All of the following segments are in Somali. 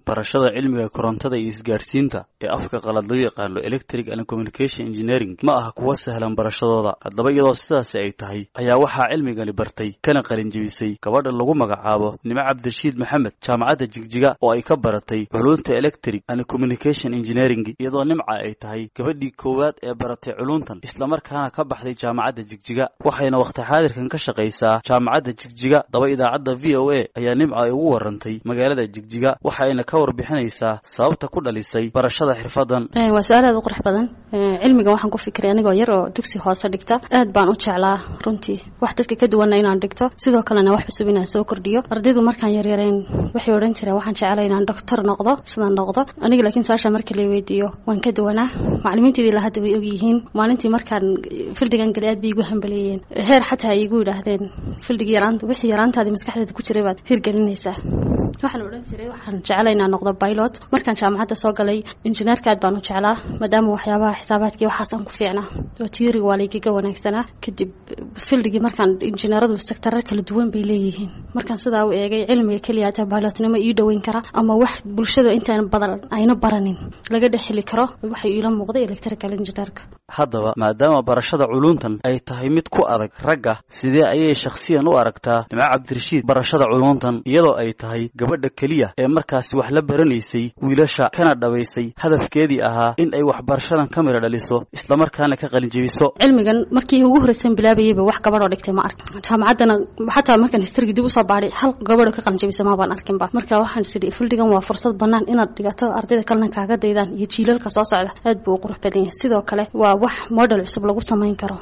barashada cilmiga korontada iyo isgaarsiinta ee afka qalad loo yaqaano electric and communication engineering ma aha kuwa sahlan barashadooda. Haddaba iyadoo sidaas ay tahay ayaa waxaa cilmigani bartay kana qalin jebisay gabadha lagu magacaabo Nimco Cabdirashiid Maxamed jaamacadda Jigjiga oo ay ka baratay culuumta electric and communication engineering. iyadoo Nimco ay tahay gabadhii koowaad ee baratay culuumtan isla markaana ka baxday jaamacadda Jigjiga, waxayna waqti xaadirkan ka shaqaysaa jaamacadda Jigjiga. Daba idaacadda VOA ayaa Nimco ay ugu warantay magaalada Jigjiga waxayna ka warbixinaysaa sababta ku dhalisay barashada xirfadan. waa su'aal aad u qurux badan. cilmiga waxaan ku fikiray anigoo yar oo dugsi hoose dhigta, aad baan u jeclaa runtii wax dadka ka duwan inaan dhigto, sidoo kalena wax cusub inaan soo kordhiyo. ardaydu markaan yaryareen waxay oran jireen waxaan jeclaa inaan doctor noqdo, sidaan noqdo. aniga laakiin su'aasha markii la weydiiyo waan ka duwanaa. macallimiintii la hadda way og yihiin. maalintii markaan fildigan galay aad bay igu hambaleeyeen, heer xataa ay igu yiraahdeen fildiga yaraanta wixii yaraantaadii maskaxdeeda ku jiray baad hirgelinaysaa. waxaan oran jiray waxaan jeclaa inaan noqdo pilot. markaan jaamacadda soo galay injineerka aad baan u jeclaa, maadaama waxyaabaha xisaabaadkii waxaas aan ku fiicnaa oo tiiriga waa laygaga wanaagsanaa. kadib fildigii markaan injineeradu sektarar kala duwan bay leeyihiin, markaan sidaa u eegay cilmiga keliya ata pilotnimo ii dhoweyn kara ama wax bulshada intaan badan ayna baranin laga dhex heli karo, waxay iila muuqday electrical engineerka. haddaba maadaama barashada culuumtan ay tahay mid ku adag ragga, sidee ayay shakhsiyan u aragtaa Nimco Cabdirashiid barashada culuumtan iyadoo ay tahay gabadha keliya ee markaasi wax la baranaysay wiilasha kana dhawaysay hadafkeedii ahaa in ay waxbarashadan ka mira dhaliso isla markaana ka qalin jebiso? cilmigan markii ugu horreysay bilaabayayba wax gabadh oo dhigtay ma arkin. jaamacaddana xataa markaan history dib u soo baaray hal gabadh ka qalin jebisay ma baan arkinba. marka waxaan sidii fildigan waa fursad bannaan inaad dhigato, ardayda kalena kaaga daydaan iyo jiilalka soo socda aad buu u qurux badan yahay. sidoo kale waa wax model cusub lagu samayn karo.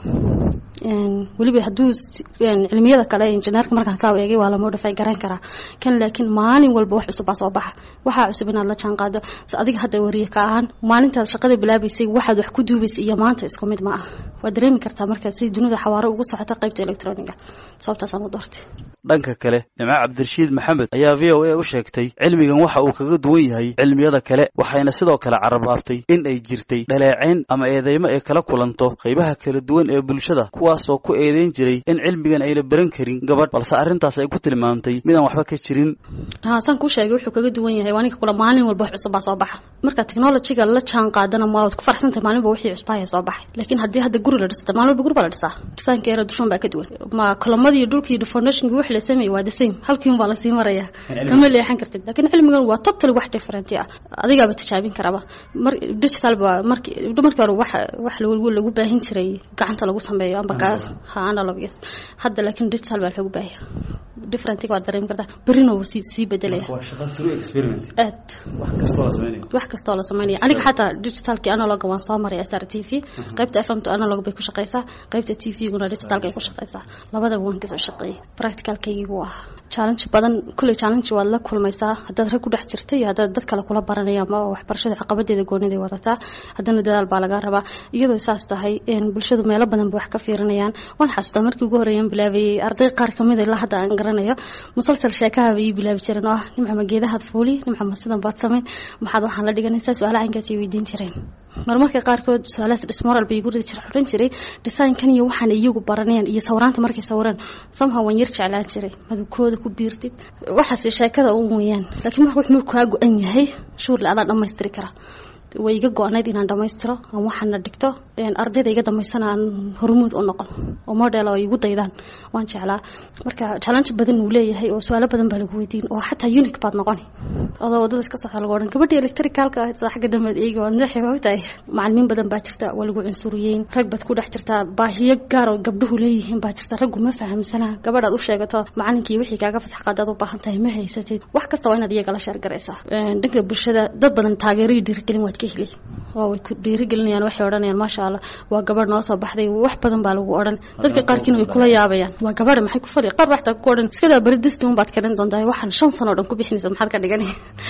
weliba hadduu cilmiyada kale injineerka markaan saa eegay waa la modify garan karaa kan, laakiin maalin walba wax cusub baa soo baxa. waxaa cusub inaad la jaan qaado. adiga hadda wariye ka ahaan maalintaad shaqada bilaabaysay waxaad wax ku duubaysay iyo maanta isku mid ma ah. waad dareemi kartaa marka si dunida xawaaro ugu socota qaybta electroniga. sababtaas aan u doortay. dhanka kale Nimco Cabdirashiid Maxamed ayaa VOA u sheegtay cilmigan waxa uu kaga duwan yahay cilmiyada kale, waxayna sidoo kale carabaabtay in ay jirtay dhaleeceyn ama eedeymo ay kala kulanto qaybaha kala duwan ee bulshada kuwaasoo ku eedeyn jiray in cilmigan ayna baran karin gabadh, balse arrintaas ay ku tilmaamtay midaan waxba ka jirin. saan kuu sheegay wuxuu kaga duwan yahay waaniga kula maalin walba wax cusub baa soo baxa. marka technology-ga la jaan qaadana ma waad ku farxsantahay maalin walba wixii cusub ayaa soo baxay. laakiin haddii hadda guri la dhisto maalin walba guri baa la dhisaa, dhisaankeera dushan baa ka duwan. ma kolomadii dhulkii foundationkii wixii la sameeyay waa the same, halkiin baa la sii maraya, kama leexan kartid. laakiin cilmigan waa totally wax different ah, adigaaba tijaabin karaba. digital ba markii hore wax lagu baahin jiray gacanta lagu sameeyo amba analog. hadda laakiin digital baa lagu baahiya, different waa dareemi kartaa. berino sii bedelaya aad wax kastoo la sameynaya. aniga xataa digitalkii analog waan soo maray SRTV, qaybta FM to analog bay ku shaqaysaa, qaybta TV-guna digitalka ay ku shaqaysaa. labadaba waan ka soo shaqeeyay. practicalkaygu waa challenge badan. kulli challenge waad la kulmaysaa haddaad rag ku dhex jirtay iyo haddaad dad kale kula baranaya ama waxbarashada caqabadeeda gooniday wadataa. haddana dadaal baa laga rabaa. iyadoo saas tahay bulshadu meelo badan bay wax ka fiirinayaan. waan xasuustaa markii ugu horreeyay bilaabayay arday qaar kamid ah ilaa hadda aan garanayo musalsal sheekaha bay bilaabi jireen oo Nimco ma geedahaad fuuli, Nimco ma sidan baad sameyn, maxaad waxaan la dhiganaysaa su'aalaha inkaas ay weydiin jireen. marmarka qaarkood su'aalahaas dismoral bay igu ridi jiray design-kan iyo waxaan iyagu baranayaan iyo sawiraanta markay sawiraan somehow waan yar jeclaan jiray madukooda ku biirtid waxaas sheekada u weeyaan. laakiin marka wuxuu ka go'an yahay shuur la adaa dhammaystiri kara. way iga go'anayd inaan dhammaystiro aan waxaana dhigto, ardayda iga dhammaysana aan hormuud u noqdo oo model oo igu daydaan waan jeclaa. marka challenge badan uu leeyahay oo su'aalo badan baa lagu weydiin oo xataa unique baad noqoni adoo wadada iska sax lagu oran gabadha electricalka ah xagga dambeed eega oo nixi hoogtay. macallimiin badan baa jirta waa lagu cunsuriyeen, rag bad ku dhex jirta baahiyo gaar oo gabdhuhu leeyihiin baa jirta, raggu ma fahamsana. gabadhaad u sheegato macallinkii wixii kaaga fasax qaadad u baahan tahay ma haysatid, wax kasta waa inaad iyaga la sheer garaysaa. dhanka bulshada dad badan taageero iyo dhiirigelin waad way ku dhiirigelinayaan, waxay oranayaan maasha Allah waa gabadh noo soo baxday, wax badan baa lagu oran. dadka qaarkiina way kula yaabayaan waa gabadh maxay ku fadhi qaar waxta ku oran iska daa baridistii un baad karin doontaa waxaan 5 sano dhan ku bixinaysa maxaad ka dhiganay.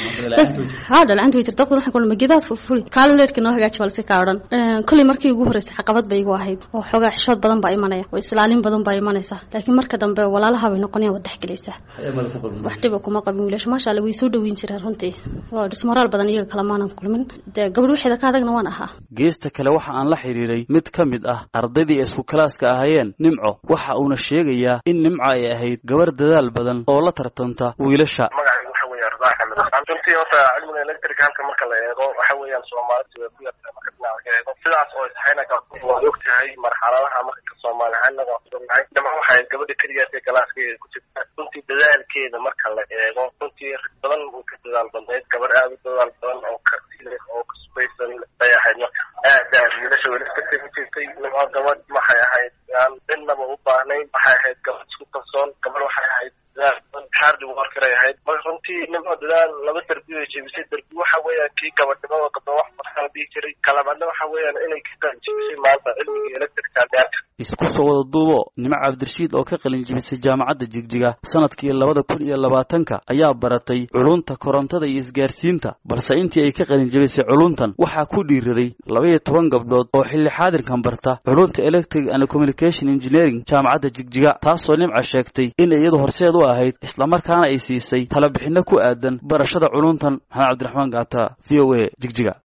dhalaantu way jirtaa waxaan kula magidaad furfuri kaalleedka noo hagaaji balse ka oran. kulli markii ugu horeysay caqabad bay igu ahayd oo xogaa xishood badan baa imanaya oo islaalin badan baa imanaysa. laakiin marka dambe walaalaha way noqonayaan wadax galaysa, wax dhiba kuma qabin. wiilasha maasha Allah way soo dhaweyn jireen runtii, waa dismoral badan iyaga kala maanan kulmin. gabadh waxay ka adagna waan ahaa. geesta kale waxa aan la xiriiray mid ka mid ah ardaydii isku kalaaska ahaayeen Nimco, waxa uuna sheegayaa in Nimco ay ahayd gabar dadaal badan oo la tartanta wiilasha. Axmed runtii horta cilmiga electric-ka marka la eego waxa weeyaan Soomaalidu way ku yartahay marka dhinaca eego sidaas oo tahayna waa ogtahay marxaladaha marka Soomaaliland laga hadlayo dhammaan waxay gabadha kaliya ee galaaska ku jirta runtii dadaalkeeda marka la eego runtii badan uu ka dadaal badan gabadh aad u dadaal badan oo karti leh oo ku spaysan dayaxayno aad wiilasha electric ku jirtay gabadh maxay ahayd aan dhanaba u baahnayn waxay ahayd gabadh isku kalsoon gabadh waxay ahayd hard work ahayd runtii nimco dadaal laba darbi ay jeebisay darbi waxa weeyaan kii gabadhnimada qado wax farxad dhigi jiray kalabadna waxa weeyaan inay ka jeebisay maanta cilmiga electric-ka isku soo wada duubo Nimco Cabdirashiid oo ka qalin jebisay jaamacadda Jigjiga sanadkii 2020 ayaa baratay culunta korontada iyo isgaarsiinta balse intii ay ka qalin jebisay culuntan waxa ku dhiiraday 12 gabdhood oo xilli xaadirkan barta culunta electric and communication engineering jaamacadda Jigjiga taasoo Nimco sheegtay in iyadu horseed u ahayd isla markaana ay siisay talo bixin ku aadan barashada culuntan. Maxamed Cabdiraxmaan Gaata, VOA, Jigjiga.